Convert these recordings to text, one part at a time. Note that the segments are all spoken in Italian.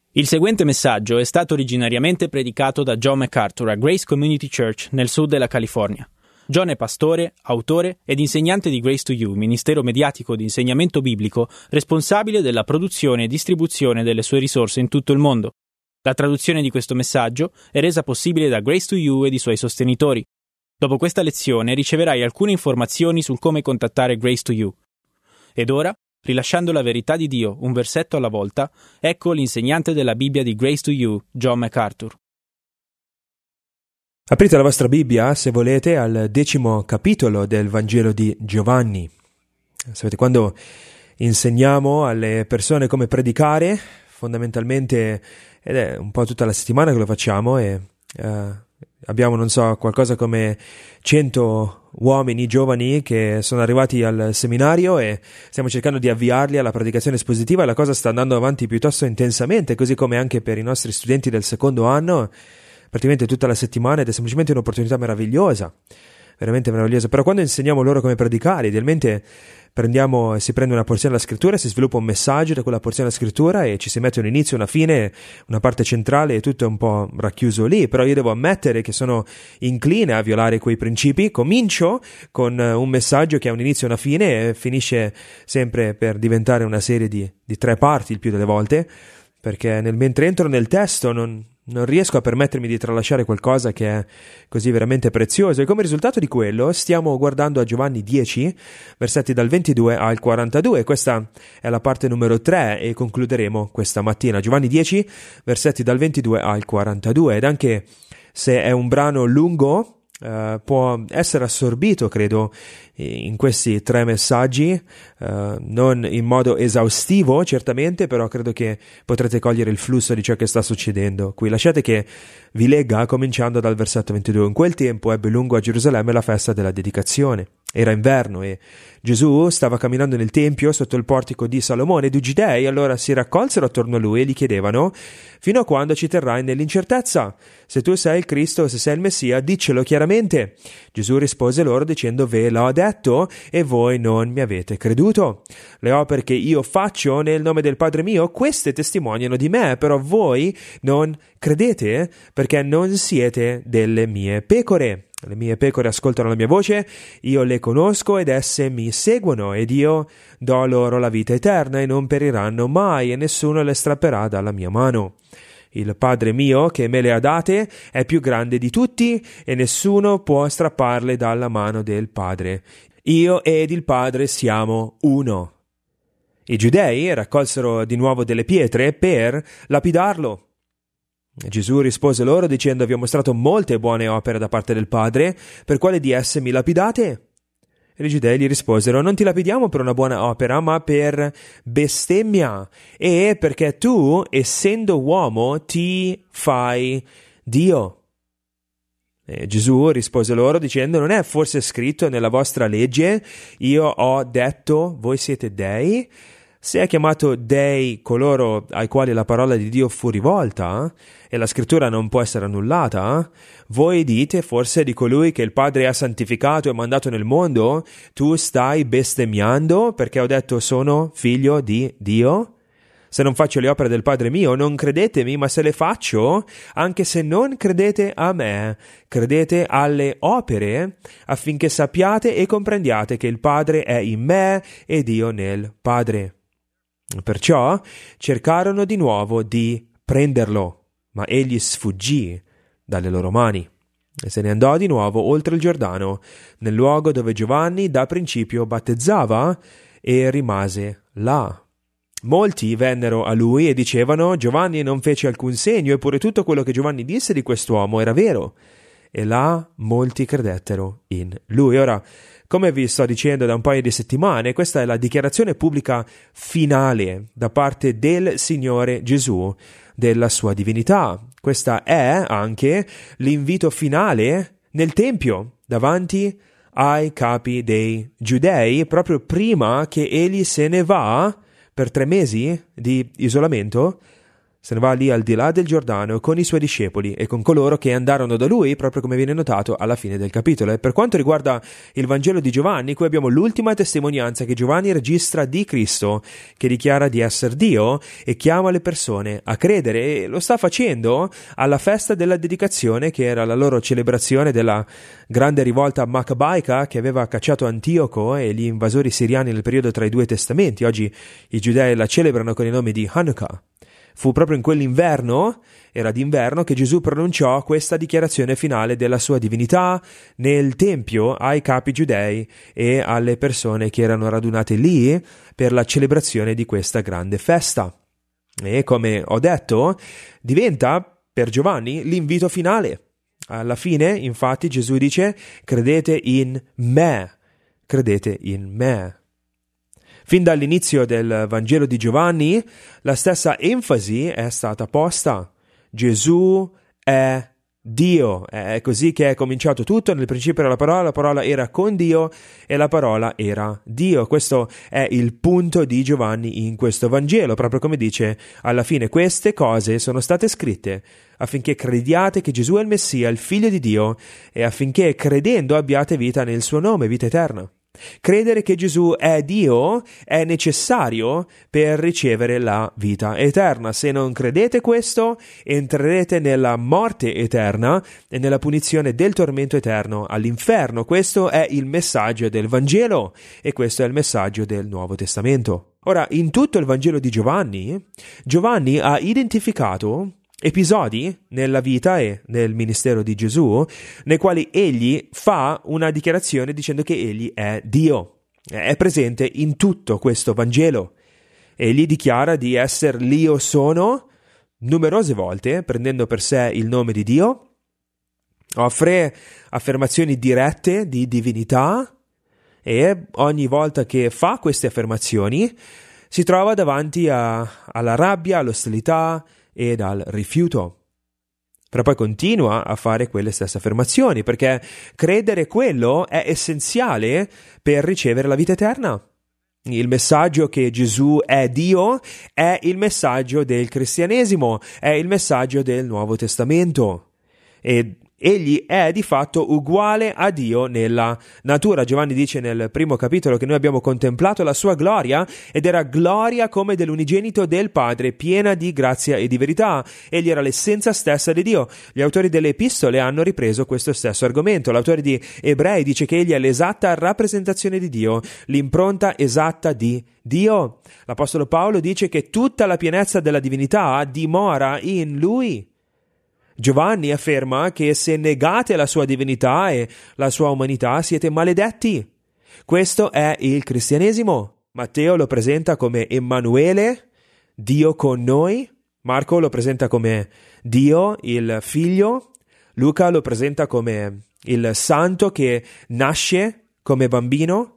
Il seguente messaggio è stato originariamente predicato da John MacArthur a Grace Community Church nel sud della California. John è pastore, autore ed insegnante di Grace to You, ministero mediatico di insegnamento biblico responsabile della produzione e distribuzione delle sue risorse in tutto il mondo. La traduzione di questo messaggio è resa possibile da Grace to You ed i suoi sostenitori. Dopo questa lezione riceverai alcune informazioni sul come contattare Grace to You. Ed ora, rilasciando la verità di Dio un versetto alla volta, ecco l'insegnante della Bibbia di Grace to You, John MacArthur. Aprite la vostra Bibbia, se volete, al 10° capitolo del Vangelo di Giovanni. Sapete, quando insegniamo alle persone come predicare, fondamentalmente, ed è un po' tutta la settimana che lo facciamo, e abbiamo, non so, qualcosa come 100 uomini giovani che sono arrivati al seminario e stiamo cercando di avviarli alla predicazione espositiva, e la cosa sta andando avanti piuttosto intensamente, così come anche per i nostri studenti del secondo anno, praticamente tutta la settimana, ed è semplicemente un'opportunità meravigliosa, veramente meravigliosa. Però quando insegniamo loro come predicare, idealmente si prende una porzione della scrittura, si sviluppa un messaggio da quella porzione della scrittura e ci si mette un inizio, una fine, una parte centrale, e tutto è un po' racchiuso lì. Però io devo ammettere che sono incline a violare quei principi. Comincio con un messaggio che ha un inizio e una fine e finisce sempre per diventare una serie di 3 parti il più delle volte, perché mentre entro nel testo non riesco a permettermi di tralasciare qualcosa che è così veramente prezioso, e come risultato di quello stiamo guardando a Giovanni 10, versetti dal 22 al 42. Questa è la parte numero 3 e concluderemo questa mattina. Giovanni 10, versetti dal 22 al 42, ed anche se è un brano lungo, può essere assorbito, credo, in questi 3 messaggi, non in modo esaustivo certamente, però credo che potrete cogliere il flusso di ciò che sta succedendo qui. Lasciate che vi legga cominciando dal versetto 22. In quel tempo ebbe lungo a Gerusalemme la festa della dedicazione. Era inverno e Gesù stava camminando nel tempio sotto il portico di Salomone, ed i giudei allora si raccolsero attorno a lui e gli chiedevano: fino a quando ci terrai nell'incertezza? Se tu sei il Cristo, se sei il Messia, diccelo chiaramente. Gesù rispose loro dicendo: ve l'ho detto e voi non mi avete creduto. Le opere che io faccio nel nome del Padre mio, queste testimoniano di me, però voi non credete perché non siete delle mie pecore. Le mie pecore ascoltano la mia voce, io le conosco ed esse mi seguono, ed io do loro la vita eterna e non periranno mai, e nessuno le strapperà dalla mia mano. Il Padre mio che me le ha date è più grande di tutti e nessuno può strapparle dalla mano del Padre. Io ed il Padre siamo uno. I giudei raccolsero di nuovo delle pietre per lapidarlo. Gesù rispose loro dicendo: vi ho mostrato molte buone opere da parte del Padre, per quale di esse mi lapidate? E i giudei gli risposero: non ti lapidiamo per una buona opera, ma per bestemmia, e perché tu, essendo uomo, ti fai Dio. E Gesù rispose loro dicendo: non è forse scritto nella vostra legge: io ho detto, voi siete dei? Se è chiamato dei coloro ai quali la parola di Dio fu rivolta, e la scrittura non può essere annullata, voi dite forse di colui che il Padre ha santificato e mandato nel mondo: tu stai bestemmiando perché ho detto sono figlio di Dio? Se non faccio le opere del Padre mio, non credetemi, ma se le faccio, anche se non credete a me, credete alle opere, affinché sappiate e comprendiate che il Padre è in me ed io nel Padre. Perciò cercarono di nuovo di prenderlo, ma egli sfuggì dalle loro mani e se ne andò di nuovo oltre il Giordano, nel luogo dove Giovanni da principio battezzava, e rimase là. Molti vennero a lui e dicevano: Giovanni non fece alcun segno, eppure tutto quello che Giovanni disse di quest'uomo era vero. E là molti credettero in lui. Ora, come vi sto dicendo da un paio di settimane, questa è la dichiarazione pubblica finale da parte del Signore Gesù della sua divinità. Questa è anche l'invito finale nel Tempio, davanti ai capi dei Giudei, proprio prima che egli se ne va per 3 mesi di isolamento. Se ne va lì al di là del Giordano con i suoi discepoli e con coloro che andarono da lui, proprio come viene notato alla fine del capitolo. E per quanto riguarda il Vangelo di Giovanni, qui abbiamo l'ultima testimonianza che Giovanni registra di Cristo, che dichiara di essere Dio e chiama le persone a credere, e lo sta facendo alla festa della dedicazione, che era la loro celebrazione della grande rivolta macabaica che aveva cacciato Antioco e gli invasori siriani nel periodo tra i due testamenti. Oggi i giudei la celebrano con il nome di Hanukkah. Fu proprio in quell'inverno, era d'inverno, che Gesù pronunciò questa dichiarazione finale della sua divinità nel Tempio ai capi giudei e alle persone che erano radunate lì per la celebrazione di questa grande festa. E come ho detto, diventa per Giovanni l'invito finale. Alla fine, infatti, Gesù dice: credete in me, credete in me. Fin dall'inizio del Vangelo di Giovanni, la stessa enfasi è stata posta. Gesù è Dio. È così che è cominciato tutto. Nel principio era la parola era con Dio e la parola era Dio. Questo è il punto di Giovanni in questo Vangelo, proprio come dice alla fine: queste cose sono state scritte affinché crediate che Gesù è il Messia, il Figlio di Dio, e affinché credendo abbiate vita nel suo nome, vita eterna. Credere che Gesù è Dio è necessario per ricevere la vita eterna. Se non credete questo, entrerete nella morte eterna e nella punizione del tormento eterno all'inferno. Questo è il messaggio del Vangelo e questo è il messaggio del Nuovo Testamento. Ora, in tutto il Vangelo di Giovanni, Giovanni ha identificato episodi nella vita e nel ministero di Gesù nei quali egli fa una dichiarazione dicendo che egli è Dio. È presente in tutto questo Vangelo. Egli dichiara di essere l'Io sono numerose volte, prendendo per sé il nome di Dio, offre affermazioni dirette di divinità e ogni volta che fa queste affermazioni si trova davanti alla rabbia, all'ostilità ed al rifiuto. Però poi continua a fare quelle stesse affermazioni, perché credere quello è essenziale per ricevere la vita eterna. Il messaggio che Gesù è Dio è il messaggio del cristianesimo, è il messaggio del Nuovo Testamento. E egli è di fatto uguale a Dio nella natura. Giovanni dice nel primo capitolo che noi abbiamo contemplato la sua gloria ed era gloria come dell'unigenito del Padre, piena di grazia e di verità. Egli era l'essenza stessa di Dio. Gli autori delle epistole hanno ripreso questo stesso argomento. L'autore di Ebrei dice che egli è l'esatta rappresentazione di Dio, l'impronta esatta di Dio. L'apostolo Paolo dice che tutta la pienezza della divinità dimora in lui. Giovanni afferma che se negate la sua divinità e la sua umanità siete maledetti. Questo è il cristianesimo. Matteo lo presenta come Emanuele, Dio con noi. Marco lo presenta come Dio, il Figlio. Luca lo presenta come il Santo che nasce come bambino.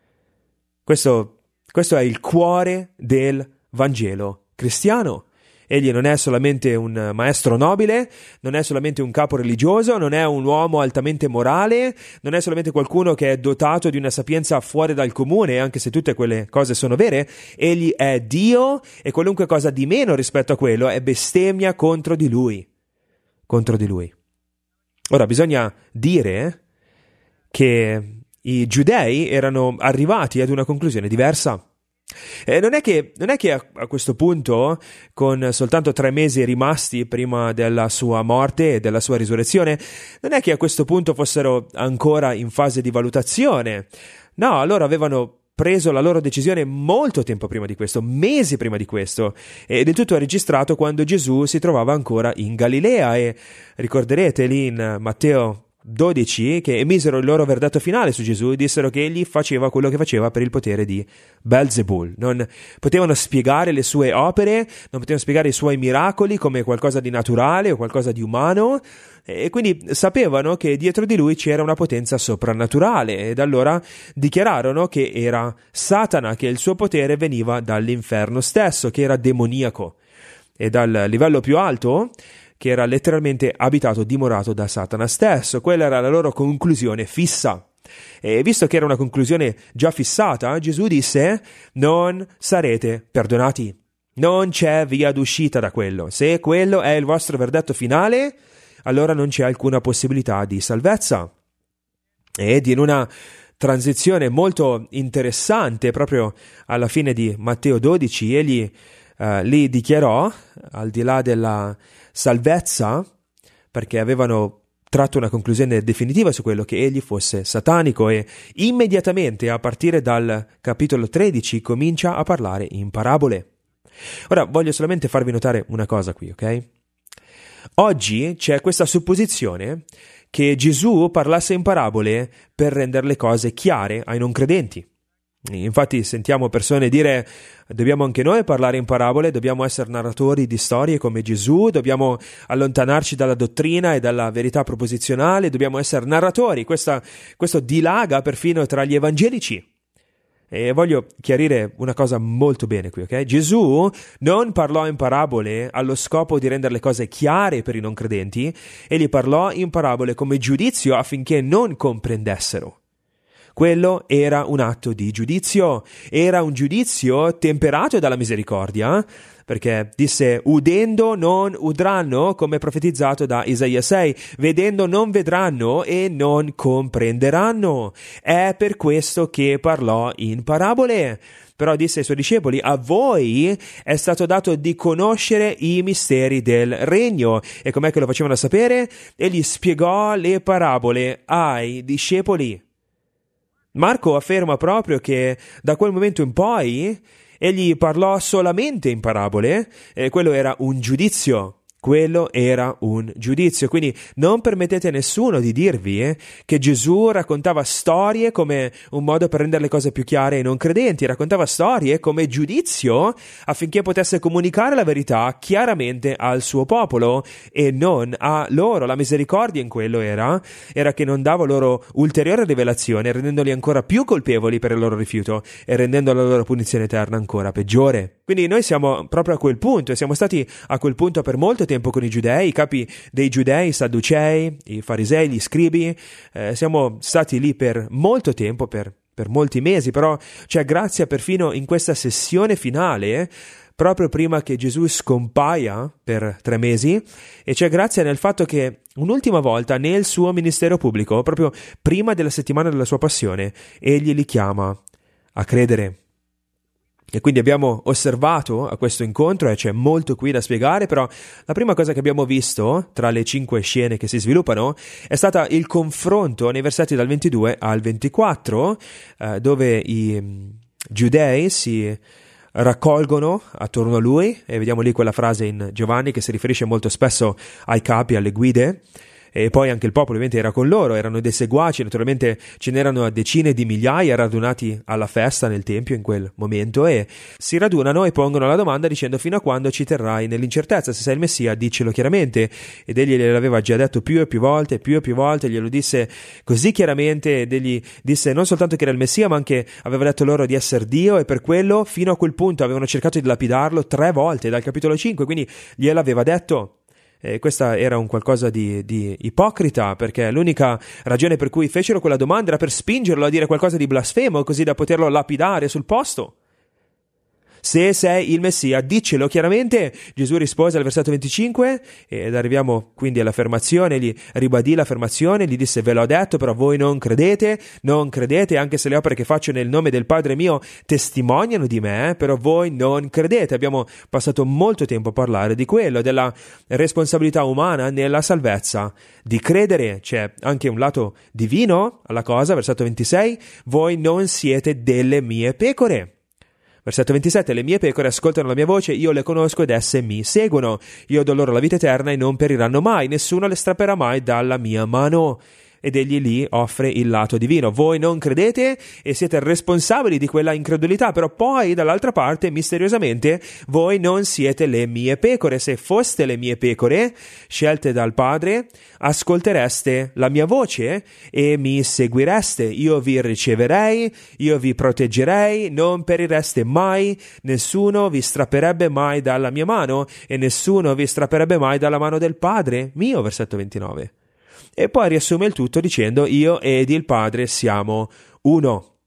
Questo è il cuore del Vangelo cristiano. Egli non è solamente un maestro nobile, non è solamente un capo religioso, non è un uomo altamente morale, non è solamente qualcuno che è dotato di una sapienza fuori dal comune, anche se tutte quelle cose sono vere. Egli è Dio e qualunque cosa di meno rispetto a quello è bestemmia contro di lui. Contro di lui. Ora, bisogna dire che i giudei erano arrivati ad una conclusione diversa. Non è che a questo punto, con soltanto 3 mesi rimasti prima della sua morte e della sua risurrezione, non è che a questo punto fossero ancora in fase di valutazione. No, loro avevano preso la loro decisione molto tempo prima di questo, mesi prima di questo, ed il tutto è registrato quando Gesù si trovava ancora in Galilea. E ricorderete lì in Matteo 12 che emisero il loro verdetto finale su Gesù e dissero che egli faceva quello che faceva per il potere di Belzebul. Non potevano spiegare le sue opere, non potevano spiegare i suoi miracoli come qualcosa di naturale o qualcosa di umano, e quindi sapevano che dietro di lui c'era una potenza soprannaturale, ed allora dichiararono che era Satana, che il suo potere veniva dall'inferno stesso, che era demoniaco, e dal livello più alto che era letteralmente abitato, dimorato da Satana stesso. Quella era la loro conclusione fissa. E visto che era una conclusione già fissata, Gesù disse: non sarete perdonati. Non c'è via d'uscita da quello. Se quello è il vostro verdetto finale, allora non c'è alcuna possibilità di salvezza. Ed in una transizione molto interessante, proprio alla fine di Matteo 12, egli li dichiarò, al di là della salvezza, perché avevano tratto una conclusione definitiva su quello, che egli fosse satanico, e immediatamente a partire dal capitolo 13 comincia a parlare in parabole. Ora voglio solamente farvi notare una cosa qui, ok? Oggi c'è questa supposizione che Gesù parlasse in parabole per rendere le cose chiare ai non credenti. Infatti sentiamo persone dire: dobbiamo anche noi parlare in parabole, dobbiamo essere narratori di storie come Gesù, dobbiamo allontanarci dalla dottrina e dalla verità proposizionale, dobbiamo essere narratori. Questo dilaga perfino tra gli evangelici. E voglio chiarire una cosa molto bene qui, ok? Gesù non parlò in parabole allo scopo di rendere le cose chiare per i non credenti, egli parlò in parabole come giudizio affinché non comprendessero. Quello era un atto di giudizio, era un giudizio temperato dalla misericordia, perché disse: udendo non udranno, come profetizzato da Isaia 6, vedendo non vedranno e non comprenderanno. È per questo che parlò in parabole. Però disse ai suoi discepoli: a voi è stato dato di conoscere i misteri del regno. E com'è che lo facevano sapere? Egli spiegò le parabole ai discepoli. Marco afferma proprio che da quel momento in poi egli parlò solamente in parabole, e quello era un giudizio. Quello era un giudizio. Quindi non permettete a nessuno di dirvi che Gesù raccontava storie come un modo per rendere le cose più chiare ai non credenti. Raccontava storie come giudizio affinché potesse comunicare la verità chiaramente al suo popolo e non a loro. La misericordia in quello era che non dava loro ulteriore rivelazione, rendendoli ancora più colpevoli per il loro rifiuto e rendendo la loro punizione eterna ancora peggiore. Quindi noi siamo proprio a quel punto, e siamo stati a quel punto per molto tempo con i giudei, i capi dei giudei, i sadducei, i farisei, gli scribi. Siamo stati lì per molto tempo, per molti mesi, però c'è grazia perfino in questa sessione finale, proprio prima che Gesù scompaia per 3 mesi, e c'è grazia nel fatto che un'ultima volta nel suo ministero pubblico, proprio prima della settimana della sua passione, egli li chiama a credere. E quindi abbiamo osservato a questo incontro, e c'è molto qui da spiegare, però la prima cosa che abbiamo visto tra le 5 scene che si sviluppano è stata il confronto nei versetti dal 22 al 24, dove i giudei si raccolgono attorno a lui, e vediamo lì quella frase in Giovanni che si riferisce molto spesso ai capi, alle guide. E poi anche il popolo ovviamente era con loro, erano dei seguaci, naturalmente ce n'erano decine di migliaia radunati alla festa nel tempio in quel momento, e si radunano e pongono la domanda dicendo: fino a quando ci terrai nell'incertezza? Se sei il Messia, diccelo chiaramente. Ed egli gliel'aveva già detto più e più volte, glielo disse così chiaramente, ed egli disse non soltanto che era il Messia, ma anche aveva detto loro di essere Dio, e per quello fino a quel punto avevano cercato di lapidarlo 3 volte dal capitolo 5, quindi gliel'aveva detto. Questa era un qualcosa di ipocrita, perché l'unica ragione per cui fecero quella domanda era per spingerlo a dire qualcosa di blasfemo, così da poterlo lapidare sul posto. Se sei il Messia, diccelo chiaramente. Gesù rispose al versetto 25, ed arriviamo quindi all'affermazione. Gli ribadì l'affermazione, gli disse: ve l'ho detto, però voi non credete, anche se le opere che faccio nel nome del Padre mio testimoniano di me, però voi non credete. Abbiamo passato molto tempo a parlare di quello, della responsabilità umana nella salvezza, di credere. C'è anche un lato divino alla cosa, versetto 26, voi non siete delle mie pecore. Versetto 27, le mie pecore ascoltano la mia voce, io le conosco ed esse mi seguono. Io do loro la vita eterna e non periranno mai, nessuno le strapperà mai dalla mia mano. Ed egli lì offre il lato divino. Voi non credete e siete responsabili di quella incredulità, però poi dall'altra parte, misteriosamente, voi non siete le mie pecore. Se foste le mie pecore, scelte dal Padre, ascoltereste la mia voce e mi seguireste. Io vi riceverei, io vi proteggerei, non perireste mai, nessuno vi strapperebbe mai dalla mia mano e nessuno vi strapperebbe mai dalla mano del Padre mio, versetto 29. E poi riassume il tutto dicendo: io ed il Padre siamo uno.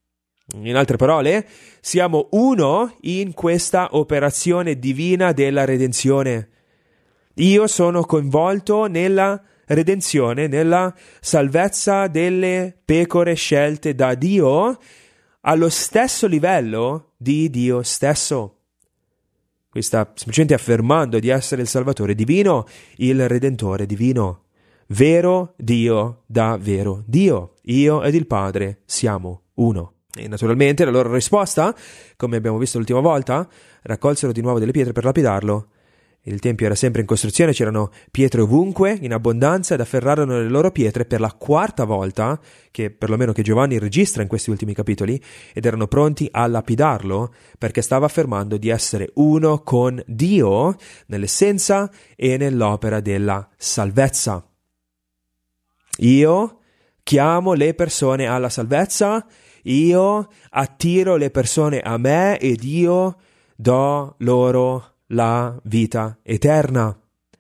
In altre parole, siamo uno in questa operazione divina della redenzione. Io sono coinvolto nella redenzione, nella salvezza delle pecore scelte da Dio allo stesso livello di Dio stesso. Qui sta semplicemente affermando di essere il Salvatore divino, il Redentore divino. Vero Dio da vero Dio. Io ed il Padre siamo uno. E naturalmente la loro risposta, come abbiamo visto l'ultima volta, raccolsero di nuovo delle pietre per lapidarlo. Il tempio era sempre in costruzione, c'erano pietre ovunque, in abbondanza, ed afferrarono le loro pietre per la quarta volta, che perlomeno che Giovanni registra in questi ultimi capitoli, ed erano pronti a lapidarlo, perché stava affermando di essere uno con Dio nell'essenza e nell'opera della salvezza. Io chiamo le persone alla salvezza, io attiro le persone a me ed io do loro la vita eterna.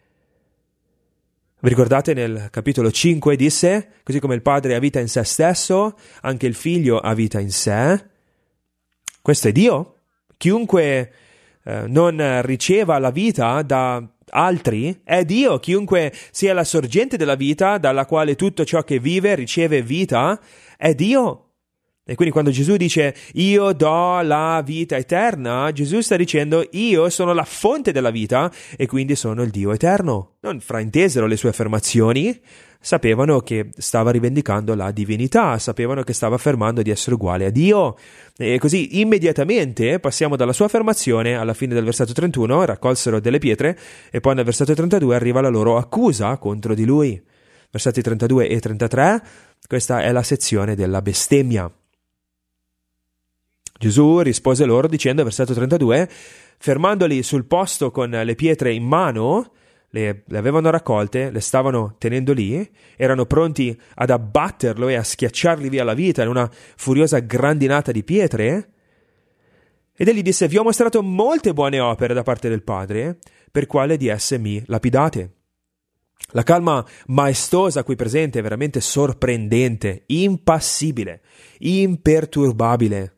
Vi ricordate nel capitolo 5 disse, così come il Padre ha vita in se stesso, anche il Figlio ha vita in sé. Questo è Dio. Chiunque non riceva la vita da altri è Dio. Chiunque sia la sorgente della vita, dalla quale tutto ciò che vive riceve vita, è Dio. E quindi quando Gesù dice io do la vita eterna, Gesù sta dicendo io sono la fonte della vita e quindi sono il Dio eterno. Non fraintesero le sue affermazioni, sapevano che stava rivendicando la divinità, sapevano che stava affermando di essere uguale a Dio. E così immediatamente passiamo dalla sua affermazione alla fine del versetto 31, raccolsero delle pietre, e poi nel versetto 32 arriva la loro accusa contro di lui. Versetti 32 e 33, questa è la sezione della bestemmia. Gesù rispose loro dicendo, versetto 32, fermandoli sul posto con le pietre in mano, le avevano raccolte, le stavano tenendo lì, erano pronti ad abbatterlo e a schiacciargli via la vita in una furiosa grandinata di pietre. Ed egli disse, vi ho mostrato molte buone opere da parte del Padre, per quale di esse mi lapidate. La calma maestosa qui presente è veramente sorprendente, impassibile, imperturbabile.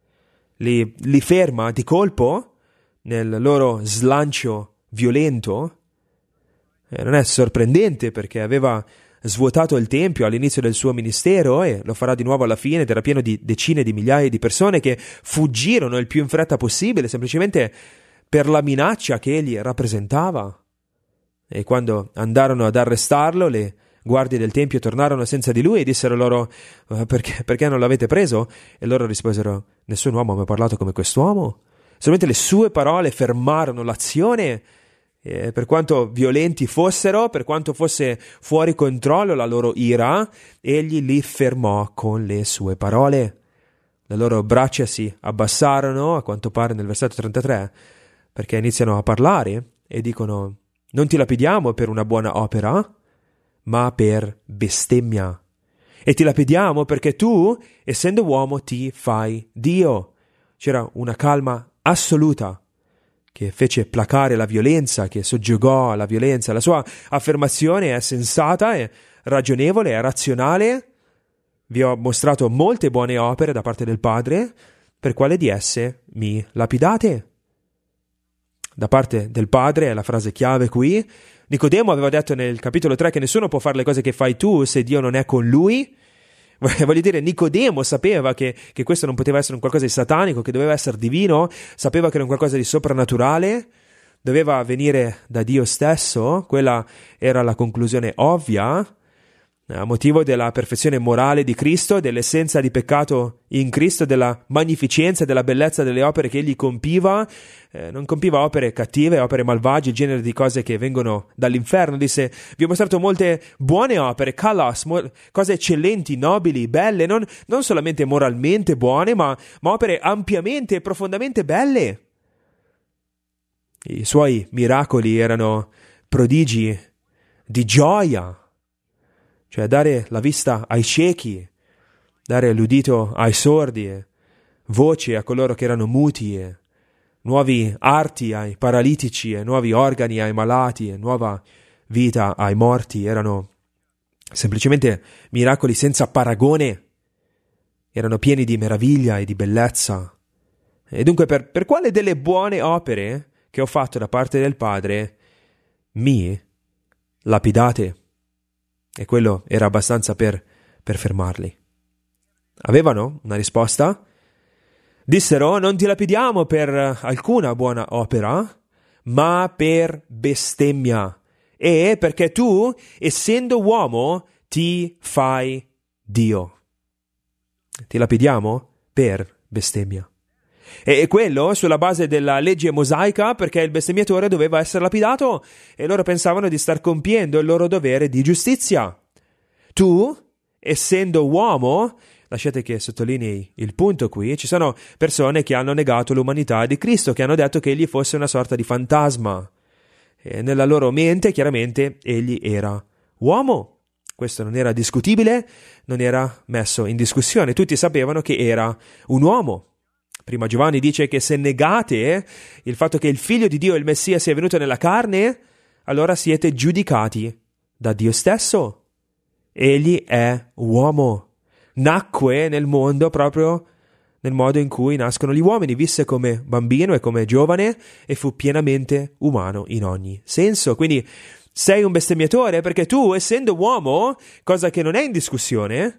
Li ferma di colpo nel loro slancio violento. Non è sorprendente perché aveva svuotato il tempio all'inizio del suo ministero e lo farà di nuovo alla fine, ed era pieno di decine di migliaia di persone che fuggirono il più in fretta possibile semplicemente per la minaccia che egli rappresentava. E quando andarono ad arrestarlo, le guardie del tempio tornarono senza di lui e dissero loro perché non l'avete preso? E loro risposero, nessun uomo mi ha parlato come quest'uomo. Solamente le sue parole fermarono l'azione. Per quanto violenti fossero, per quanto fosse fuori controllo la loro ira, egli li fermò con le sue parole. Le loro braccia si abbassarono, a quanto pare nel versetto 33, perché iniziano a parlare e dicono, non ti lapidiamo per una buona opera, ma per bestemmia. E ti lapidiamo perché tu, essendo uomo, ti fai Dio. C'era una calma assoluta che fece placare la violenza, che soggiogò la violenza. La sua affermazione è sensata, è ragionevole, è razionale. Vi ho mostrato molte buone opere da parte del Padre, per quale di esse mi lapidate? Da parte del Padre è la frase chiave qui. Nicodemo aveva detto nel capitolo 3 che nessuno può fare le cose che fai tu se Dio non è con lui. Voglio dire, Nicodemo sapeva che questo non poteva essere un qualcosa di satanico, che doveva essere divino, sapeva che era un qualcosa di soprannaturale, doveva venire da Dio stesso. Quella era la conclusione ovvia, a motivo della perfezione morale di Cristo, dell'essenza di peccato in Cristo, della magnificenza e della bellezza delle opere che egli compiva. Non compiva opere cattive, opere malvagie, il genere di cose che vengono dall'inferno. Disse, vi ho mostrato molte buone opere, kalos, cose eccellenti, nobili, belle, non solamente moralmente buone, ma opere ampiamente e profondamente belle. I suoi miracoli erano prodigi di gioia, cioè dare la vista ai ciechi, dare l'udito ai sordi, voce a coloro che erano muti, nuovi arti ai paralitici, nuovi organi ai malati, nuova vita ai morti. Erano semplicemente miracoli senza paragone. erano pieni di meraviglia e di bellezza. E dunque per quale delle buone opere che ho fatto da parte del Padre mi lapidate? E quello era abbastanza per fermarli. Avevano una risposta? Dissero: non ti lapidiamo per alcuna buona opera, ma per bestemmia, e perché tu, essendo uomo, ti fai Dio. Ti lapidiamo per bestemmia. E quello sulla base della legge mosaica, perché il bestemmiatore doveva essere lapidato e loro pensavano di star compiendo il loro dovere di giustizia. Tu, essendo uomo, lasciate che sottolinei il punto qui, ci sono persone che hanno negato l'umanità di Cristo, che hanno detto che egli fosse una sorta di fantasma. E nella loro mente, chiaramente, egli era uomo. Questo non era discutibile, non era messo in discussione. Tutti sapevano che era un uomo. Prima Giovanni dice che se negate il fatto che il Figlio di Dio e il Messia sia venuto nella carne, allora siete giudicati da Dio stesso. Egli è uomo. Nacque nel mondo proprio nel modo in cui nascono gli uomini, visse come bambino e come giovane e fu pienamente umano in ogni senso. Quindi sei un bestemmiatore perché tu, essendo uomo, cosa che non è in discussione,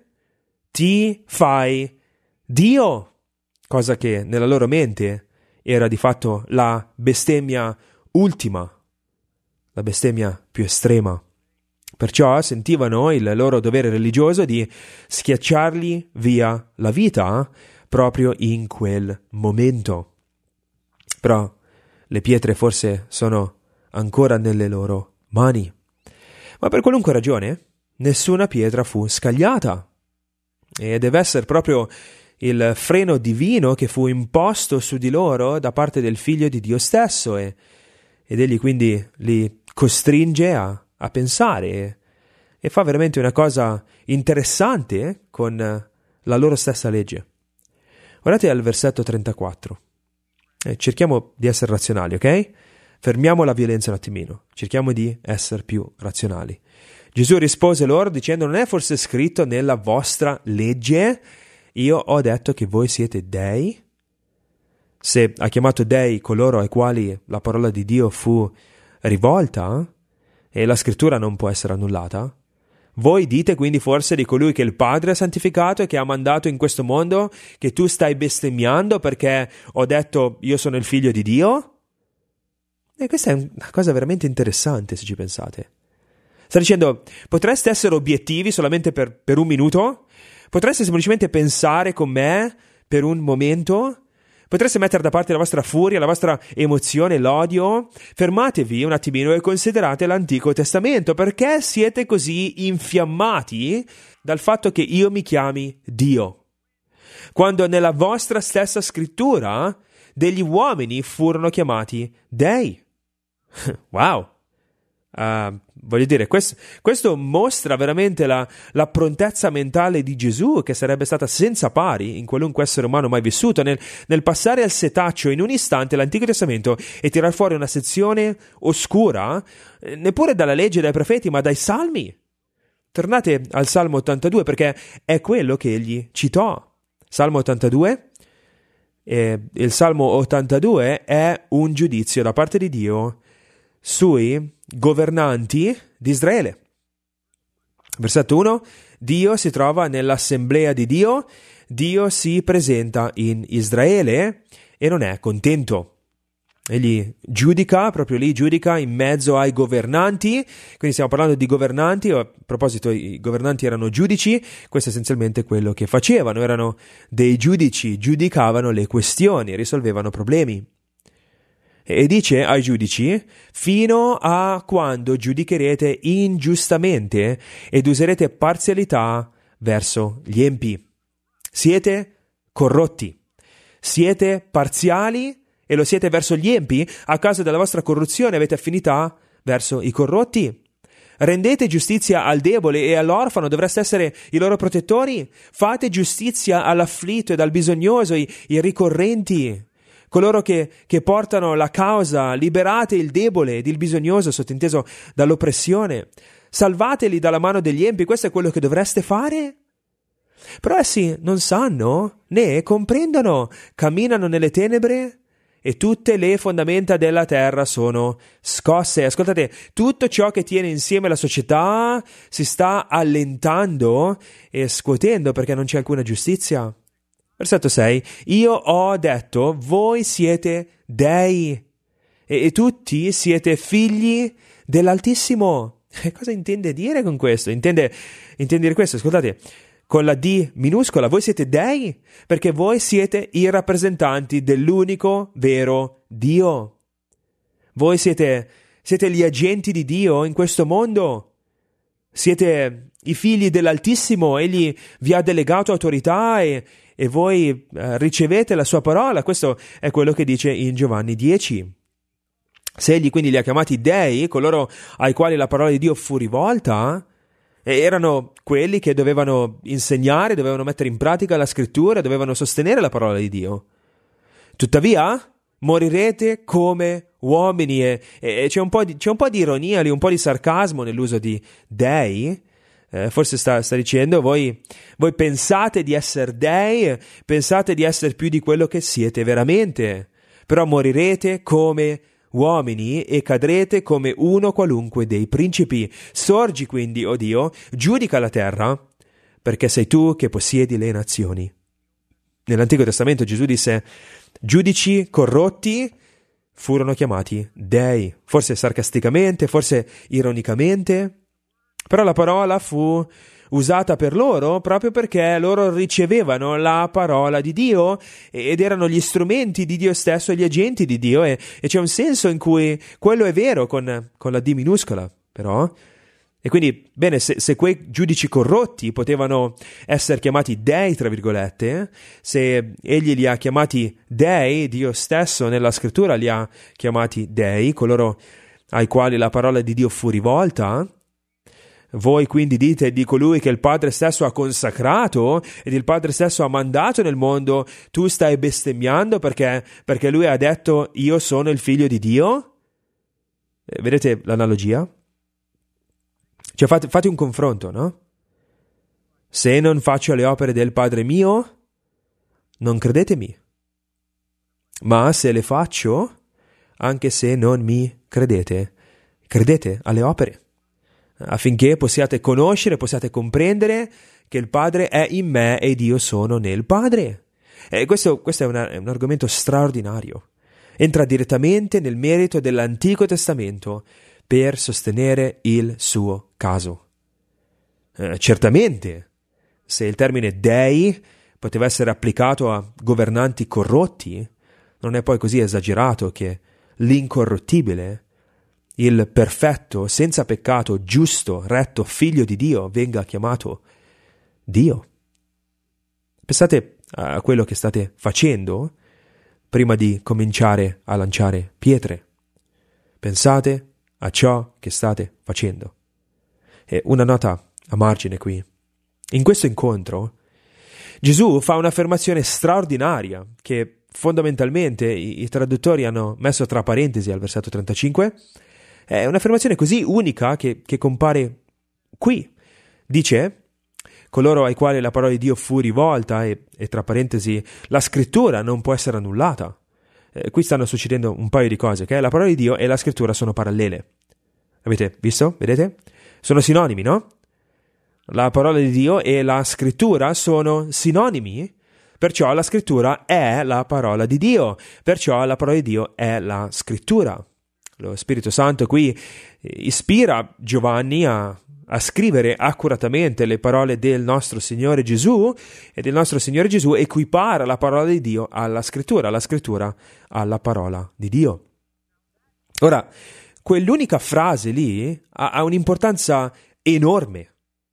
ti fai Dio. Cosa che nella loro mente era di fatto la bestemmia ultima, la bestemmia più estrema. Perciò sentivano il loro dovere religioso di schiacciargli via la vita proprio in quel momento. Però le pietre forse sono ancora nelle loro mani. Ma per qualunque ragione nessuna pietra fu scagliata. E deve essere proprio il freno divino che fu imposto su di loro da parte del Figlio di Dio stesso, ed egli quindi li costringe a pensare e fa veramente una cosa interessante con la loro stessa legge. Guardate al versetto 34. Cerchiamo di essere razionali, ok? Fermiamo la violenza un attimino, cerchiamo di essere più razionali. Gesù rispose loro dicendo: non è forse scritto nella vostra legge: io ho detto che voi siete dei? Se ha chiamato dei coloro ai quali la parola di Dio fu rivolta, e la scrittura non può essere annullata, voi dite quindi forse di colui che il Padre ha santificato e che ha mandato in questo mondo che tu stai bestemmiando perché ho detto io sono il figlio di Dio? E questa è una cosa veramente interessante se ci pensate. Sta dicendo: potreste essere obiettivi solamente per un minuto? Potreste semplicemente pensare con me per un momento? Potreste mettere da parte la vostra furia, la vostra emozione, l'odio? Fermatevi un attimino e considerate l'Antico Testamento. Perché siete così infiammati dal fatto che io mi chiami Dio? Quando nella vostra stessa scrittura degli uomini furono chiamati dei. Wow! Voglio dire, questo mostra veramente la prontezza mentale di Gesù, che sarebbe stata senza pari in qualunque essere umano mai vissuto, nel passare al setaccio in un istante l'Antico Testamento e tirar fuori una sezione oscura, neppure dalla legge e dai profeti, ma dai salmi. Tornate al Salmo 82, perché è quello che egli citò. Salmo 82, il Salmo 82 è un giudizio da parte di Dio sui governanti di Israele. Versetto 1: Dio si trova nell'assemblea di Dio, Dio si presenta in Israele e non è contento. Egli giudica, proprio lì giudica in mezzo ai governanti, quindi stiamo parlando di governanti. A proposito, i governanti erano giudici, questo è essenzialmente quello che facevano, erano dei giudici, giudicavano le questioni, risolvevano problemi. E dice ai giudici: fino a quando giudicherete ingiustamente ed userete parzialità verso gli empi. Siete corrotti, siete parziali e lo siete verso gli empi. A causa della vostra corruzione avete affinità verso i corrotti. Rendete giustizia al debole e all'orfano, dovreste essere i loro protettori. Fate giustizia all'afflitto ed al bisognoso, i ricorrenti, coloro che portano la causa. Liberate il debole ed il bisognoso, sottinteso dall'oppressione. Salvateli dalla mano degli empi. Questo è quello che dovreste fare? Però essi non sanno né comprendono, camminano nelle tenebre e tutte le fondamenta della terra sono scosse. Ascoltate, tutto ciò che tiene insieme la società si sta allentando e scuotendo perché non c'è alcuna giustizia. Versetto 6. Io ho detto, voi siete dei e tutti siete figli dell'Altissimo. E cosa intende dire con questo? Intende dire questo, ascoltate, con la D minuscola, voi siete dei perché voi siete i rappresentanti dell'unico vero Dio. Voi siete gli agenti di Dio in questo mondo. Siete i figli dell'Altissimo, Egli vi ha delegato autorità e voi ricevete la sua parola. Questo è quello che dice in Giovanni 10. Se Egli quindi li ha chiamati dei, coloro ai quali la parola di Dio fu rivolta, erano quelli che dovevano insegnare, dovevano mettere in pratica la scrittura, dovevano sostenere la parola di Dio. Tuttavia, morirete come uomini e c'è un po' di ironia lì, un po' di sarcasmo nell'uso di dei. Forse sta dicendo, voi pensate di essere dei, pensate di essere più di quello che siete veramente, però morirete come uomini e cadrete come uno qualunque dei principi. Sorgi quindi, o Dio, giudica la terra, perché sei tu che possiedi le nazioni. Nell'Antico Testamento Gesù disse, giudici corrotti furono chiamati dei, forse sarcasticamente, forse ironicamente, però la parola fu usata per loro proprio perché loro ricevevano la parola di Dio ed erano gli strumenti di Dio stesso e gli agenti di Dio e c'è un senso in cui quello è vero con la D minuscola, però. E quindi, bene, se quei giudici corrotti potevano essere chiamati dei, tra virgolette, se egli li ha chiamati dei, Dio stesso nella scrittura li ha chiamati dei, coloro ai quali la parola di Dio fu rivolta. Voi quindi dite di colui che il Padre stesso ha consacrato ed il Padre stesso ha mandato nel mondo, tu stai bestemmiando perché lui ha detto io sono il figlio di Dio? Vedete l'analogia? Cioè fate un confronto, no? Se non faccio le opere del Padre mio, non credetemi. Ma se le faccio, anche se non mi credete alle opere, affinché possiate conoscere, possiate comprendere che il Padre è in me ed io sono nel Padre. Questo è un argomento straordinario. Entra direttamente nel merito dell'Antico Testamento per sostenere il suo caso. Certamente, se il termine dei poteva essere applicato a governanti corrotti, non è poi così esagerato che l'incorruttibile, il perfetto, senza peccato, giusto, retto figlio di Dio venga chiamato Dio. Pensate a quello che state facendo prima di cominciare a lanciare pietre. Pensate a ciò che state facendo. E una nota a margine qui. In questo incontro Gesù fa un'affermazione straordinaria che fondamentalmente i traduttori hanno messo tra parentesi al versetto 35. È un'affermazione così unica che compare qui. Dice, coloro ai quali la parola di Dio fu rivolta, e tra parentesi, la scrittura non può essere annullata. Qui stanno succedendo un paio di cose, ok? La parola di Dio e la scrittura sono parallele. Avete visto? Vedete? Sono sinonimi, no? La parola di Dio e la scrittura sono sinonimi, perciò la scrittura è la parola di Dio, perciò la parola di Dio è la scrittura. Lo Spirito Santo qui ispira Giovanni a scrivere accuratamente le parole del nostro Signore Gesù, ed il nostro Signore Gesù equipara la parola di Dio alla scrittura alla parola di Dio. Ora, quell'unica frase lì ha un'importanza enorme.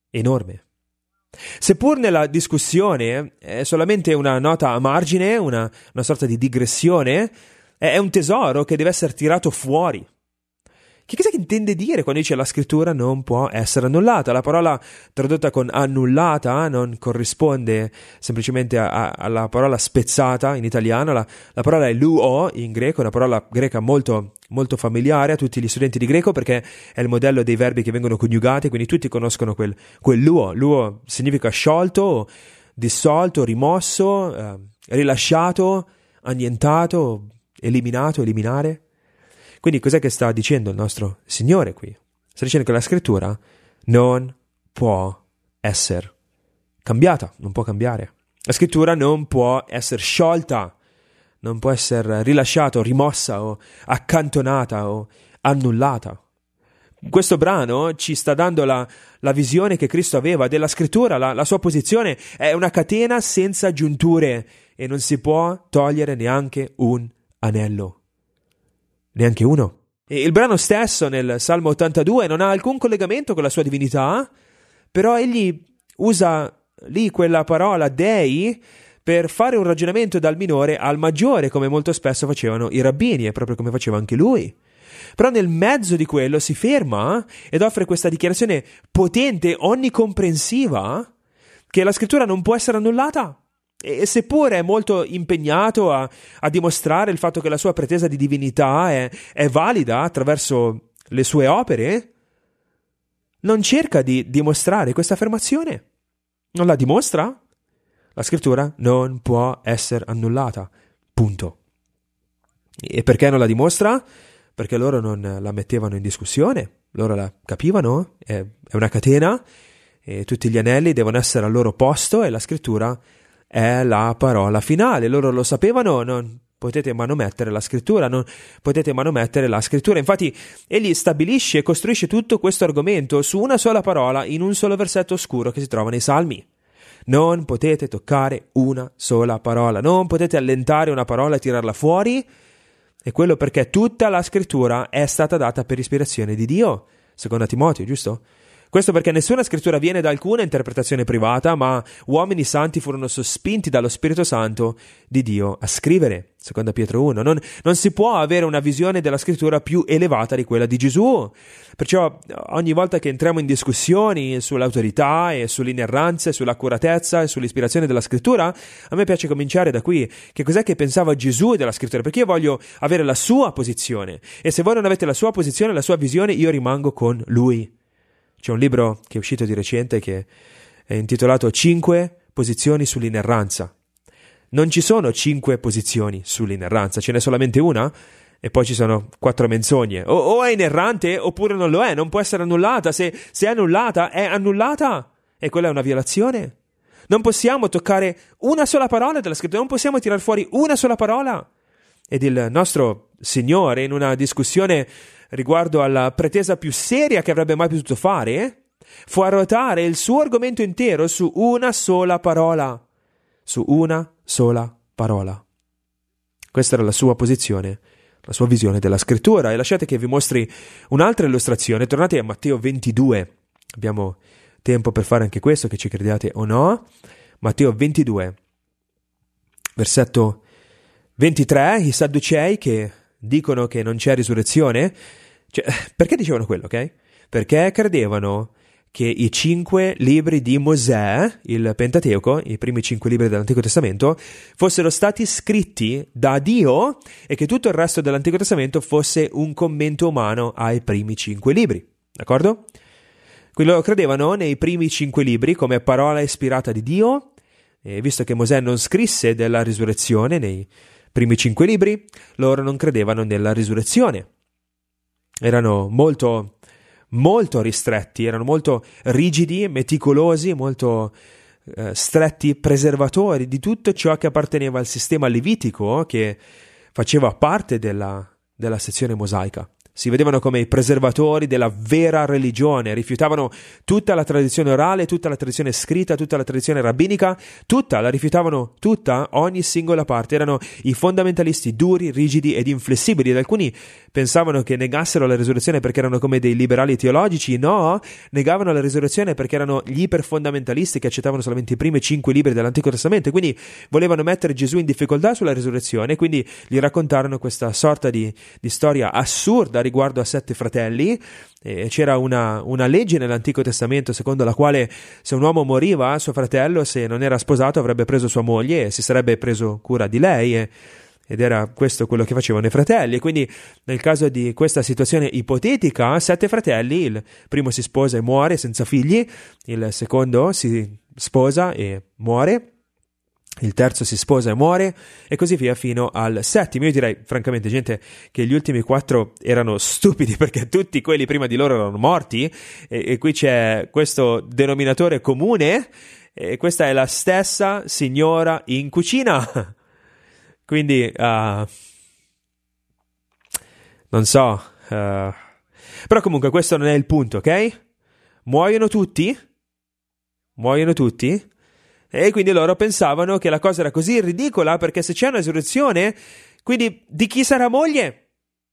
Seppur nella discussione è solamente una nota a margine, una sorta di digressione, è un tesoro che deve essere tirato fuori. Che cos'è che intende dire quando dice la scrittura non può essere annullata? La parola tradotta con annullata non corrisponde semplicemente alla parola spezzata in italiano. La parola è luo in greco, una parola greca molto, molto familiare a tutti gli studenti di greco perché è il modello dei verbi che vengono coniugati, quindi tutti conoscono quel luo. Luo significa sciolto, dissolto, rimosso, rilasciato, annientato, eliminato, eliminare. Quindi cos'è che sta dicendo il nostro Signore qui? Sta dicendo che la scrittura non può essere cambiata, non può cambiare. La scrittura non può essere sciolta, non può essere rilasciata o rimossa o accantonata o annullata. Questo brano ci sta dando la visione che Cristo aveva della scrittura, la sua posizione è una catena senza giunture e non si può togliere neanche un anello. Neanche uno. E il brano stesso nel Salmo 82 non ha alcun collegamento con la sua divinità, però egli usa lì quella parola dei per fare un ragionamento dal minore al maggiore, come molto spesso facevano i rabbini e proprio come faceva anche lui. Però nel mezzo di quello si ferma ed offre questa dichiarazione potente, onnicomprensiva, che la scrittura non può essere annullata. E seppure è molto impegnato a dimostrare il fatto che la sua pretesa di divinità è valida attraverso le sue opere, non cerca di dimostrare questa affermazione. Non la dimostra. La scrittura non può essere annullata. Punto. E perché non la dimostra? Perché loro non la mettevano in discussione. Loro la capivano. È una catena e tutti gli anelli devono essere al loro posto e la scrittura è la parola finale. Loro lo sapevano, non potete manomettere la scrittura, non potete manomettere la scrittura. Infatti egli stabilisce e costruisce tutto questo argomento su una sola parola in un solo versetto oscuro che si trova nei Salmi. Non potete toccare una sola parola, non potete allentare una parola e tirarla fuori, e quello perché tutta la scrittura è stata data per ispirazione di Dio, secondo Timoteo, giusto? Questo perché nessuna scrittura viene da alcuna interpretazione privata, ma uomini santi furono sospinti dallo Spirito Santo di Dio a scrivere, secondo Pietro 1. Non si può avere una visione della scrittura più elevata di quella di Gesù. Perciò ogni volta che entriamo in discussioni sull'autorità e sull'inerranza e sull'accuratezza e sull'ispirazione della scrittura, a me piace cominciare da qui. Che cos'è che pensava Gesù della scrittura? Perché io voglio avere la sua posizione. E se voi non avete la sua posizione, la sua visione, io rimango con lui. C'è un libro che è uscito di recente che è intitolato 5 posizioni sull'inerranza. Non ci sono 5 posizioni sull'inerranza, ce n'è solamente una e poi ci sono 4 menzogne. O è inerrante oppure non lo è, non può essere annullata. Se è annullata, è annullata. E quella è una violazione. Non possiamo toccare una sola parola della scrittura, non possiamo tirar fuori una sola parola. Ed il nostro Signore, in una discussione riguardo alla pretesa più seria che avrebbe mai potuto fare, fu a ruotare il suo argomento intero su una sola parola. Su una sola parola. Questa era la sua posizione, la sua visione della scrittura. E lasciate che vi mostri un'altra illustrazione. Tornate a Matteo 22. Abbiamo tempo per fare anche questo, che ci crediate o no. Matteo 22, versetto 23, i Sadducei che dicono che non c'è risurrezione, perché dicevano quello, ok? Perché credevano che i 5 libri di Mosè, il Pentateuco, i primi 5 libri dell'Antico Testamento, fossero stati scritti da Dio e che tutto il resto dell'Antico Testamento fosse un commento umano ai primi 5 libri, d'accordo? Quindi loro credevano nei primi 5 libri come parola ispirata di Dio, e visto che Mosè non scrisse della risurrezione nei primi 5 libri, loro non credevano nella risurrezione. Erano molto, molto ristretti, erano molto rigidi, meticolosi, molto stretti preservatori di tutto ciò che apparteneva al sistema levitico che faceva parte della sezione mosaica. Si vedevano come i preservatori della vera religione, rifiutavano tutta la tradizione orale, tutta la tradizione scritta, tutta la tradizione rabbinica, tutta, la rifiutavano tutta, ogni singola parte. Erano i fondamentalisti duri, rigidi ed inflessibili, ed alcuni pensavano che negassero la risurrezione perché erano come dei liberali teologici. No, negavano la risurrezione perché erano gli iperfondamentalisti che accettavano solamente i primi 5 libri dell'Antico Testamento, e quindi volevano mettere Gesù in difficoltà sulla risurrezione, quindi gli raccontarono questa sorta di storia assurda, riguardo a 7 fratelli. C'era una legge nell'Antico Testamento secondo la quale se un uomo moriva, suo fratello, se non era sposato, avrebbe preso sua moglie e si sarebbe preso cura di lei, ed era questo quello che facevano i fratelli. E quindi nel caso di questa situazione ipotetica, 7 fratelli, il primo si sposa e muore senza figli, il secondo si sposa e muore, il terzo si sposa e muore, e così via fino al settimo. Io direi francamente, gente, che gli ultimi 4 erano stupidi, perché tutti quelli prima di loro erano morti, e qui c'è questo denominatore comune, e questa è la stessa signora in cucina. Quindi non so, però comunque questo non è il punto, ok? Muoiono tutti, e quindi loro pensavano che la cosa era così ridicola, perché se c'è una resurrezione, quindi di chi sarà moglie?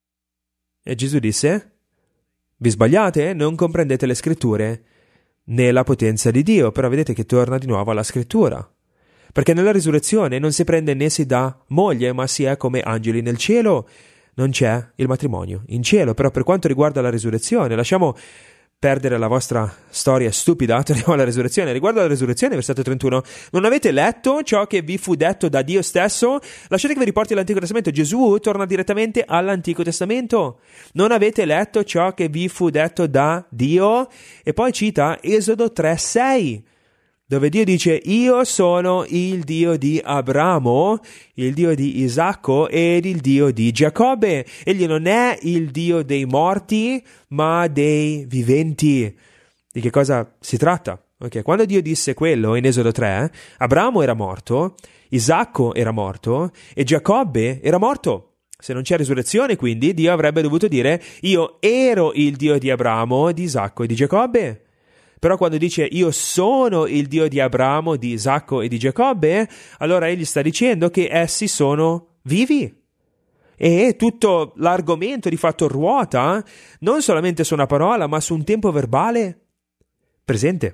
E Gesù disse: vi sbagliate, non comprendete le scritture né la potenza di Dio. Però vedete che torna di nuovo alla scrittura, perché nella risurrezione non si prende né si dà moglie, ma si è come angeli nel cielo. Non c'è il matrimonio in cielo. Però per quanto riguarda la risurrezione, lasciamo perdere la vostra storia stupida, torniamo alla risurrezione. Riguardo alla risurrezione, versetto 31, non avete letto ciò che vi fu detto da Dio stesso? Lasciate che vi riporti all'Antico Testamento. Gesù torna direttamente all'Antico Testamento. Non avete letto ciò che vi fu detto da Dio? E poi cita Esodo 3:6, dove Dio dice: io sono il Dio di Abramo, il Dio di Isacco ed il Dio di Giacobbe. Egli non è il Dio dei morti, ma dei viventi. Di che cosa si tratta? Okay. Quando Dio disse quello in Esodo 3, Abramo era morto, Isacco era morto e Giacobbe era morto. Se non c'è risurrezione, quindi, Dio avrebbe dovuto dire: io ero il Dio di Abramo, di Isacco e di Giacobbe. Però quando dice io sono il Dio di Abramo, di Isacco e di Giacobbe, allora egli sta dicendo che essi sono vivi. E tutto l'argomento di fatto ruota non solamente su una parola, ma su un tempo verbale presente.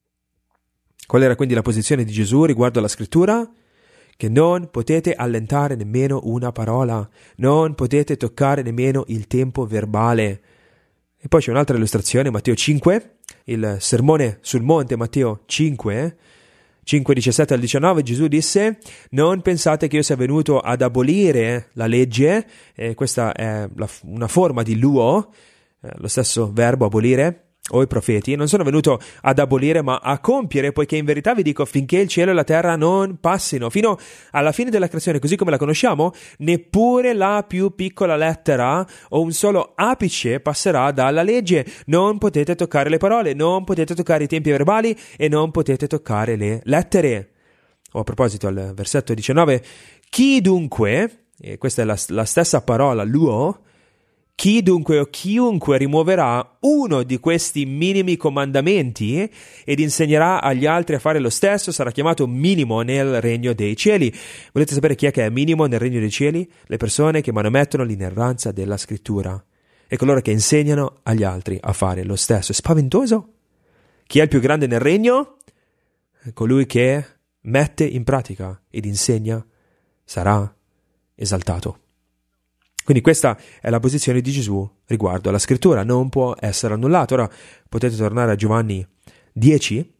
Qual era quindi la posizione di Gesù riguardo alla scrittura? Che non potete allentare nemmeno una parola, non potete toccare nemmeno il tempo verbale. E poi c'è un'altra illustrazione, Matteo 5, il sermone sul monte, Matteo 5, 17 al 19, Gesù disse: non pensate che io sia venuto ad abolire la legge, questa è una forma di luo, lo stesso verbo abolire, o i profeti. Non sono venuto ad abolire ma a compiere, poiché in verità vi dico, finché il cielo e la terra non passino, fino alla fine della creazione così come la conosciamo, neppure la più piccola lettera o un solo apice passerà dalla legge. Non potete toccare le parole, non potete toccare i tempi verbali e non potete toccare le lettere. A proposito, al versetto 19, chi dunque, e questa è la stessa parola luo, chi dunque o chiunque rimuoverà uno di questi minimi comandamenti ed insegnerà agli altri a fare lo stesso sarà chiamato minimo nel regno dei cieli. Volete sapere chi è che è minimo nel regno dei cieli? Le persone che manomettono l'inerranza della scrittura e coloro che insegnano agli altri a fare lo stesso. È spaventoso. Chi è il più grande nel regno? Colui che mette in pratica ed insegna sarà esaltato. Quindi questa è la posizione di Gesù riguardo alla scrittura, non può essere annullato. Ora potete tornare a Giovanni 10.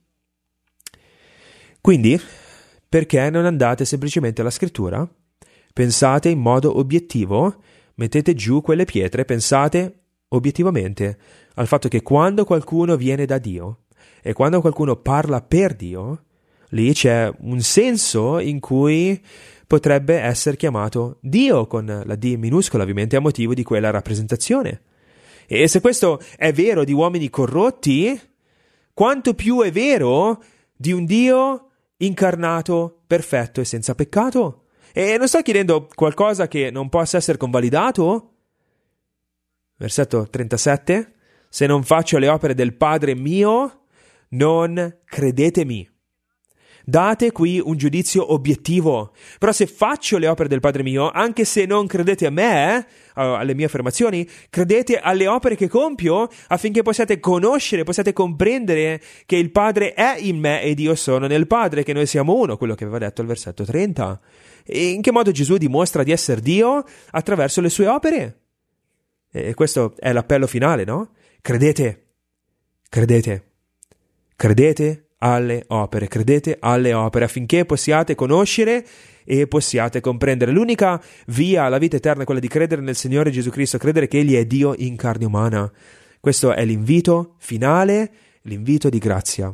Quindi, perché non andate semplicemente alla scrittura? Pensate in modo obiettivo, mettete giù quelle pietre, pensate obiettivamente al fatto che quando qualcuno viene da Dio e quando qualcuno parla per Dio, lì c'è un senso in cui potrebbe essere chiamato Dio, con la D minuscola ovviamente a motivo di quella rappresentazione. E se questo è vero di uomini corrotti, quanto più è vero di un Dio incarnato, perfetto e senza peccato? E non sto chiedendo qualcosa che non possa essere convalidato? Versetto 37, se non faccio le opere del Padre mio, non credetemi. Date qui un giudizio obiettivo. Però se faccio le opere del Padre mio, anche se non credete a me, alle mie affermazioni, credete alle opere che compio, affinché possiate conoscere, possiate comprendere che il Padre è in me ed io sono nel Padre, che noi siamo uno, quello che aveva detto al versetto 30. E in che modo Gesù dimostra di essere Dio? Attraverso le sue opere. E questo è l'appello finale, no? Credete alle opere affinché possiate conoscere e possiate comprendere. L'unica via alla vita eterna è quella di credere nel Signore Gesù Cristo, credere che Egli è Dio in carne umana. Questo è l'invito finale, l'invito di grazia.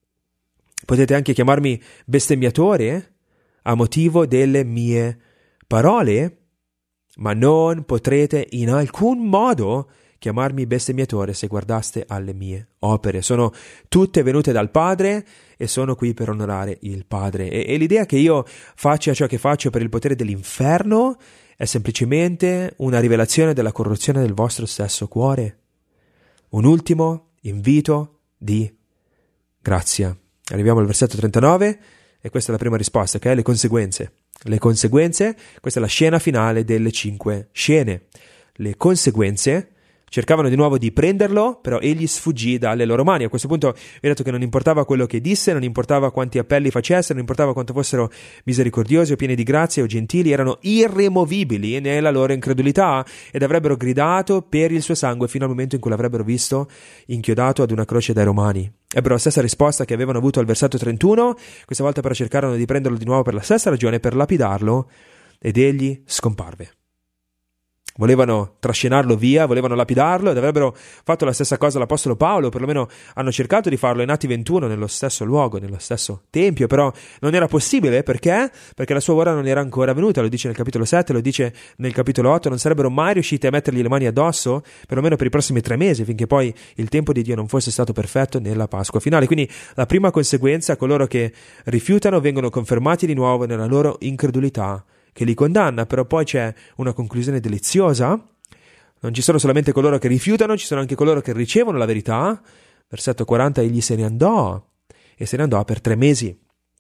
Potete anche chiamarmi bestemmiatore a motivo delle mie parole, ma non potrete in alcun modo chiamarmi bestemmiatore se guardaste alle mie opere. Sono tutte venute dal Padre e sono qui per onorare il Padre. E l'idea che io faccia ciò che faccio per il potere dell'inferno è semplicemente una rivelazione della corruzione del vostro stesso cuore. Un ultimo invito di grazia. Arriviamo al versetto 39 e questa è la prima risposta, che è le conseguenze. Le conseguenze, questa è la scena finale delle 5 scene. Le conseguenze cercavano di nuovo di prenderlo, però egli sfuggì dalle loro mani. A questo punto vi ho detto che non importava quello che disse, non importava quanti appelli facessero, non importava quanto fossero misericordiosi o pieni di grazia o gentili, erano irremovibili nella loro incredulità ed avrebbero gridato per il suo sangue fino al momento in cui l'avrebbero visto inchiodato ad una croce dai Romani. Ebbero la stessa risposta che avevano avuto al versetto 31, questa volta però cercarono di prenderlo di nuovo per la stessa ragione, per lapidarlo, ed egli scomparve. Volevano trascinarlo via, volevano lapidarlo ed avrebbero fatto la stessa cosa l'Apostolo Paolo, perlomeno hanno cercato di farlo in Atti 21 nello stesso luogo, nello stesso tempio, però non era possibile. Perché? Perché la sua ora non era ancora venuta, lo dice nel capitolo 7, lo dice nel capitolo 8, non sarebbero mai riusciti a mettergli le mani addosso, perlomeno per i prossimi 3 mesi, finché poi il tempo di Dio non fosse stato perfetto nella Pasqua finale. Quindi la prima conseguenza, coloro che rifiutano vengono confermati di nuovo nella loro incredulità, che li condanna, però poi c'è una conclusione deliziosa. Non ci sono solamente coloro che rifiutano, ci sono anche coloro che ricevono la verità. Versetto 40, egli se ne andò, e se ne andò per 3 mesi.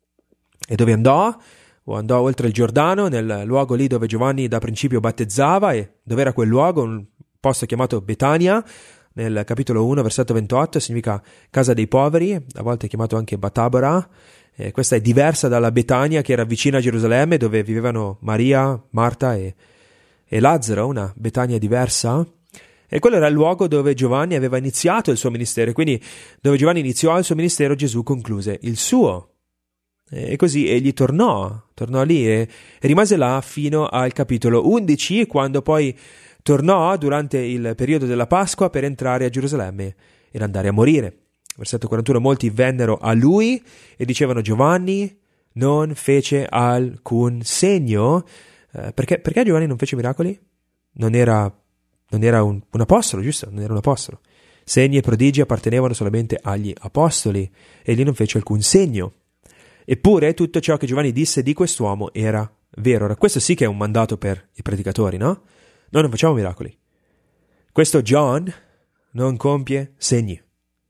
E dove andò? Andò oltre il Giordano, nel luogo lì dove Giovanni da principio battezzava. E dove era quel luogo? Un posto chiamato Betania, nel capitolo 1, versetto 28, significa casa dei poveri, a volte è chiamato anche Batabara. Questa è diversa dalla Betania che era vicina a Gerusalemme, dove vivevano Maria, Marta e Lazzaro, una Betania diversa. E quello era il luogo dove Giovanni aveva iniziato il suo ministero, e quindi dove Giovanni iniziò il suo ministero Gesù concluse il suo. E così egli tornò lì e rimase là fino al capitolo 11, quando poi tornò durante il periodo della Pasqua per entrare a Gerusalemme ed andare a morire. Versetto 41, molti vennero a lui e dicevano: Giovanni non fece alcun segno. Perché Giovanni non fece miracoli? Non era un apostolo, giusto? Non era un apostolo. Segni e prodigi appartenevano solamente agli apostoli. Egli non fece alcun segno. Eppure tutto ciò che Giovanni disse di quest'uomo era vero. Ora, questo sì che è un mandato per i predicatori, no? Noi non facciamo miracoli. Questo John non compie segni.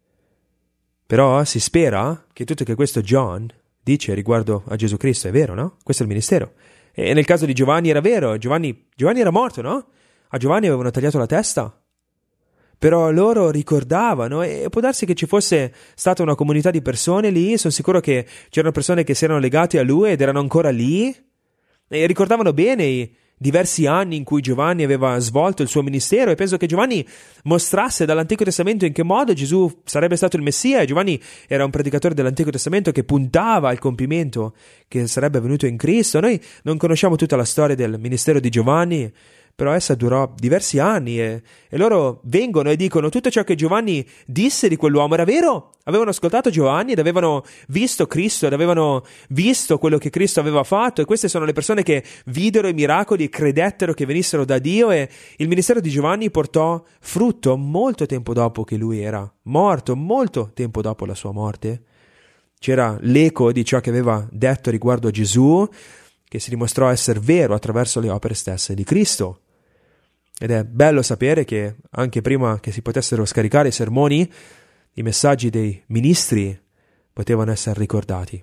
Però si spera che tutto che questo John dice riguardo a Gesù Cristo è vero, no? Questo è il ministero. E nel caso di Giovanni era vero. Giovanni era morto, no? A Giovanni avevano tagliato la testa. Però loro ricordavano, e può darsi che ci fosse stata una comunità di persone lì, sono sicuro che c'erano persone che si erano legate a lui ed erano ancora lì, e ricordavano bene i diversi anni in cui Giovanni aveva svolto il suo ministero, e penso che Giovanni mostrasse dall'Antico Testamento in che modo Gesù sarebbe stato il Messia. Giovanni era un predicatore dell'Antico Testamento che puntava al compimento che sarebbe avvenuto in Cristo. Noi non conosciamo tutta la storia del ministero di Giovanni, però essa durò diversi anni e loro vengono e dicono: tutto ciò che Giovanni disse di quell'uomo era vero. Avevano ascoltato Giovanni ed avevano visto Cristo ed avevano visto quello che Cristo aveva fatto, e queste sono le persone che videro i miracoli e credettero che venissero da Dio, e il ministero di Giovanni portò frutto molto tempo dopo che lui era morto, molto tempo dopo la sua morte. C'era l'eco di ciò che aveva detto riguardo a Gesù, che si dimostrò essere vero attraverso le opere stesse di Cristo. Ed è bello sapere che anche prima che si potessero scaricare i sermoni, i messaggi dei ministri potevano essere ricordati.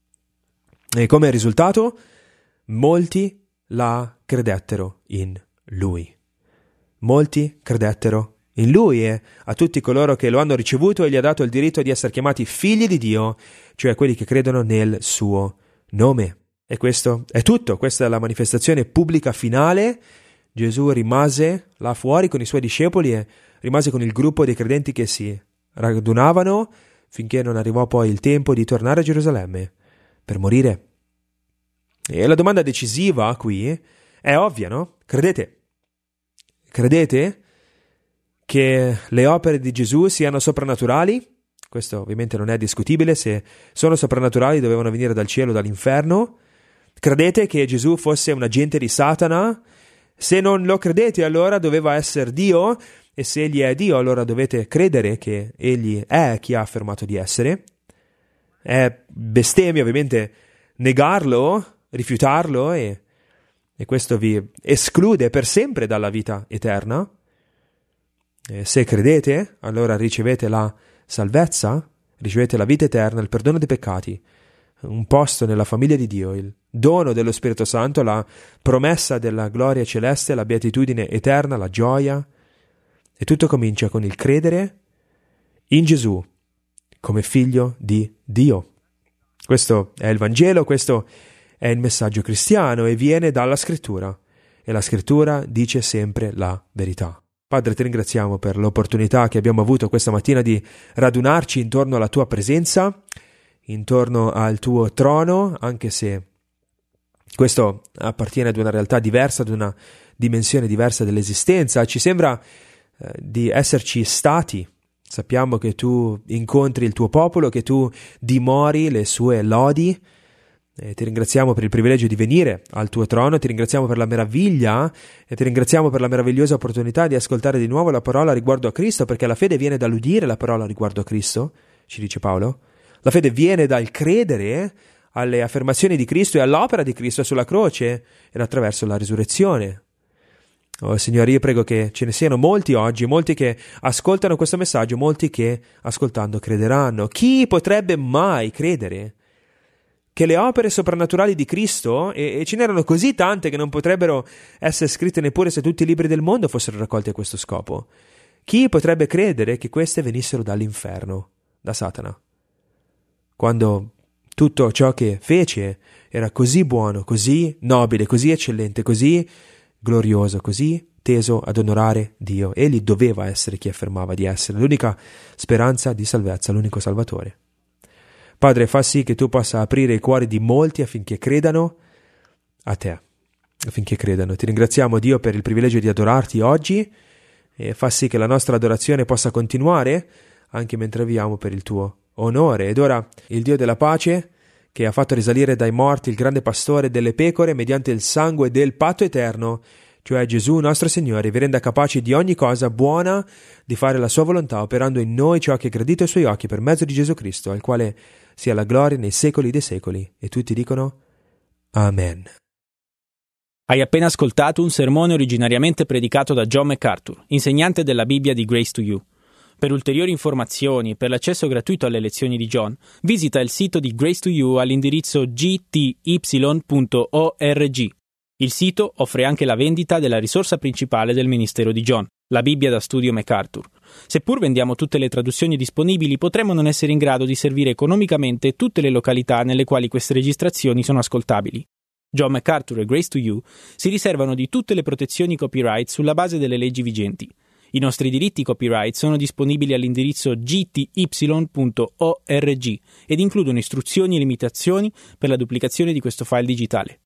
E come risultato, molti la credettero in lui. Molti credettero in lui, e a tutti coloro che lo hanno ricevuto egli ha dato il diritto di essere chiamati figli di Dio, cioè quelli che credono nel suo nome. E questo è tutto. Questa è la manifestazione pubblica finale Gesù rimase là fuori con i suoi discepoli e rimase con il gruppo dei credenti che si radunavano finché non arrivò poi il tempo di tornare a Gerusalemme per morire. E la domanda decisiva qui è ovvia, no? Credete? Credete che le opere di Gesù siano soprannaturali? Questo ovviamente non è discutibile. Se sono soprannaturali dovevano venire dal cielo o dall'inferno. Credete che Gesù fosse un agente di Satana? Se non lo credete, allora doveva essere Dio, e se egli è Dio, allora dovete credere che egli è chi ha affermato di essere. È bestemmia ovviamente negarlo, rifiutarlo, e questo vi esclude per sempre dalla vita eterna. E se credete, allora ricevete la salvezza, ricevete la vita eterna, il perdono dei peccati, un posto nella famiglia di Dio, il dono dello Spirito Santo, la promessa della gloria celeste, la beatitudine eterna, la gioia. E tutto comincia con il credere in Gesù come figlio di Dio. Questo è il Vangelo, questo è il messaggio cristiano e viene dalla Scrittura. E la Scrittura dice sempre la verità. Padre, ti ringraziamo per l'opportunità che abbiamo avuto questa mattina di radunarci intorno alla tua presenza, intorno al tuo trono, anche se questo appartiene ad una realtà diversa, ad una dimensione diversa dell'esistenza. Ci sembra di esserci stati. Sappiamo che tu incontri il tuo popolo, che tu dimori le sue lodi. Ti ringraziamo per il privilegio di venire al tuo trono, ti ringraziamo per la meraviglia e ti ringraziamo per la meravigliosa opportunità di ascoltare di nuovo la parola riguardo a Cristo, perché la fede viene dall'udire la parola riguardo a Cristo, ci dice Paolo. La fede viene dal credere alle affermazioni di Cristo e all'opera di Cristo sulla croce ed attraverso la risurrezione. Oh Signore, io prego che ce ne siano molti oggi, molti che ascoltano questo messaggio, molti che ascoltando crederanno. Chi potrebbe mai credere che le opere soprannaturali di Cristo, e ce n'erano così tante che non potrebbero essere scritte neppure se tutti i libri del mondo fossero raccolti a questo scopo, chi potrebbe credere che queste venissero dall'inferno, da Satana, quando tutto ciò che fece era così buono, così nobile, così eccellente, così glorioso, così teso ad onorare Dio? Egli doveva essere chi affermava di essere, l'unica speranza di salvezza, l'unico Salvatore. Padre, fa sì che tu possa aprire i cuori di molti affinché credano a te, affinché credano. Ti ringraziamo, Dio, per il privilegio di adorarti oggi, e fa sì che la nostra adorazione possa continuare anche mentre viviamo per il tuo onore. Ed ora il Dio della pace, che ha fatto risalire dai morti il grande pastore delle pecore mediante il sangue del patto eterno, cioè Gesù nostro Signore, vi renda capaci di ogni cosa buona, di fare la sua volontà, operando in noi ciò che è gradito ai suoi occhi per mezzo di Gesù Cristo, al quale sia la gloria nei secoli dei secoli. E tutti dicono Amen. Hai appena ascoltato un sermone originariamente predicato da John MacArthur, insegnante della Bibbia di Grace to You. Per ulteriori informazioni e per l'accesso gratuito alle lezioni di John, visita il sito di Grace to You all'indirizzo gty.org. Il sito offre anche la vendita della risorsa principale del ministero di John, la Bibbia da studio MacArthur. Seppur vendiamo tutte le traduzioni disponibili, potremmo non essere in grado di servire economicamente tutte le località nelle quali queste registrazioni sono ascoltabili. John MacArthur e Grace to You si riservano di tutte le protezioni copyright sulla base delle leggi vigenti. I nostri diritti copyright sono disponibili all'indirizzo gty.org ed includono istruzioni e limitazioni per la duplicazione di questo file digitale.